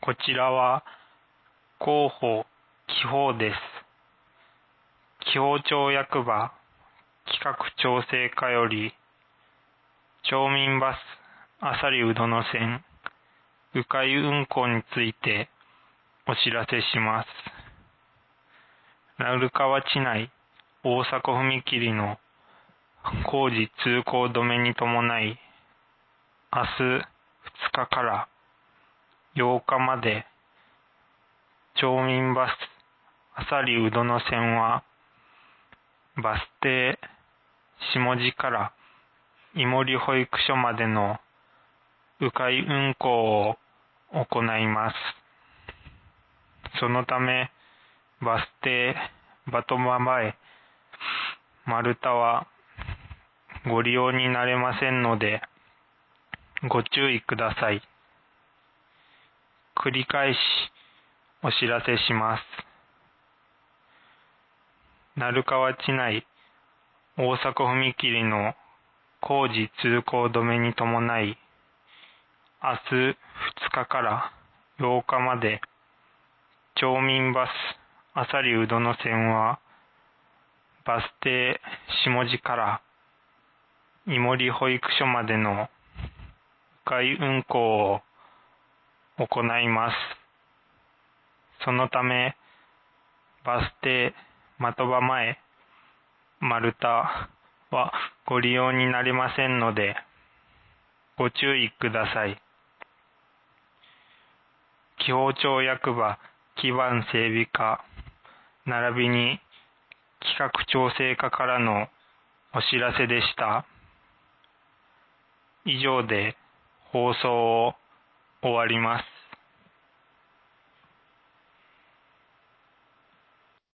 こちらは広報機法です。機法町役場企画調整課より町民バス朝里うどの線迂回運行についてお知らせします。鳴川市内大迫踏切の工事通行止めに伴い、明日2日から8日まで町民バス朝里うどの線はバス停下地から井森保育所までの迂回運行を行います。そのためバス停的場前丸太はご利用になれませんのでご注意ください。繰り返しお知らせします。鳴川市内大迫踏切の工事通行止めに伴い、明日2日から8日まで町民バス朝里うどの線はバス停下地から井森保育所までの迂回運行を行います。そのためバス停的場前丸太はご利用になれませんのでご注意ください。機法町役場基盤整備課並びに企画調整課からのお知らせでした。以上で放送を終わります。